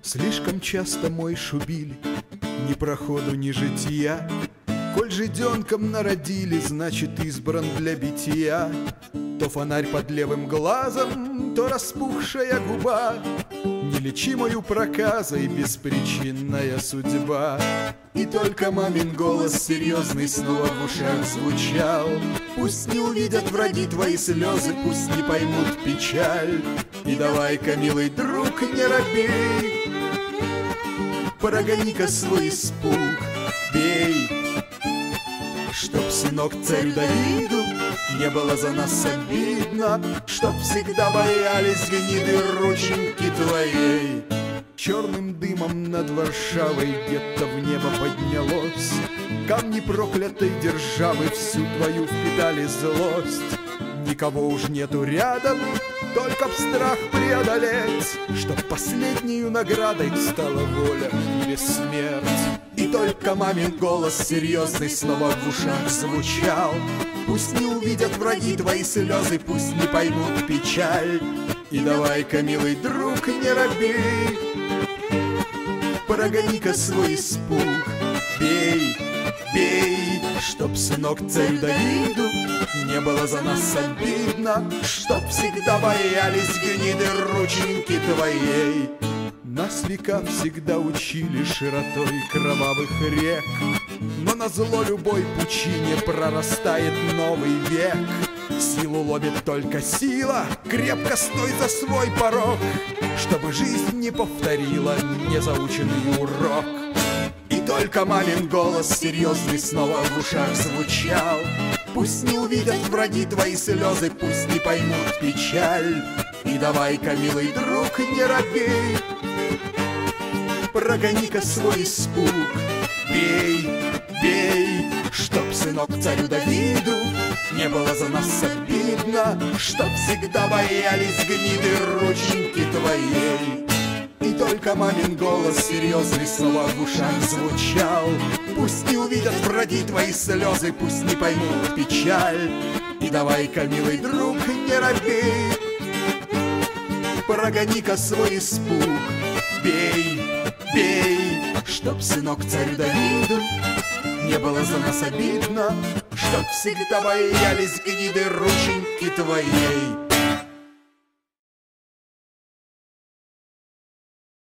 Слишком часто мой шубили, ни проходу, ни жития. Коль жиденком народили, значит избран для бития. То фонарь под левым глазом, то распухшая губа, нелечимою проказой беспричинная судьба. И только мамин голос серьезный снова в ушах звучал: пусть не увидят враги твои слезы, пусть не поймут печаль. И давай-ка, милый друг, не робей, прогони-ка свой испуг, бей, чтоб, сынок, царю Давиду не было за нас обидно, чтоб всегда боялись гниды рученьки твоей. Черным дымом над Варшавой где-то в небо поднялось, камни проклятой державы всю твою впитали злость. Никого уж нету рядом, только б страх преодолеть, чтоб последнюю наградой стала воля или смерть. И только мамин голос серьезный снова в ушах звучал: пусть не увидят враги твои слезы, пусть не поймут печаль. И давай-ка, милый друг, не робей, прогони-ка свой испуг, бей, бей, чтоб, сынок, царю Давиду не было за нас обидно, чтоб всегда боялись гниды рученьки твоей. Нас века всегда учили широтой кровавых рек, но назло любой пучине прорастает новый век. Силу ловит только сила, крепко стой за свой порог, чтобы жизнь не повторила незаученный урок. И только мамин голос серьезный снова в ушах звучал: пусть не увидят враги твои слезы, пусть не поймут печаль. И давай-ка, милый друг, не робей, прогони-ка свой испуг, бей, бей, чтоб, сынок, царю Давиду не было за нас обидно, чтоб всегда боялись гниды рученьки твоей. И только мамин голос серьезный снова в ушах звучал: пусть не увидят враги твои слезы, пусть не поймут печаль. И давай-ка, милый друг, не робей, прогони-ка свой испуг, бей, бей, чтоб, сынок, царю Давиду не было за нас обидно, чтоб всегда боялись гниды рученьки твоей.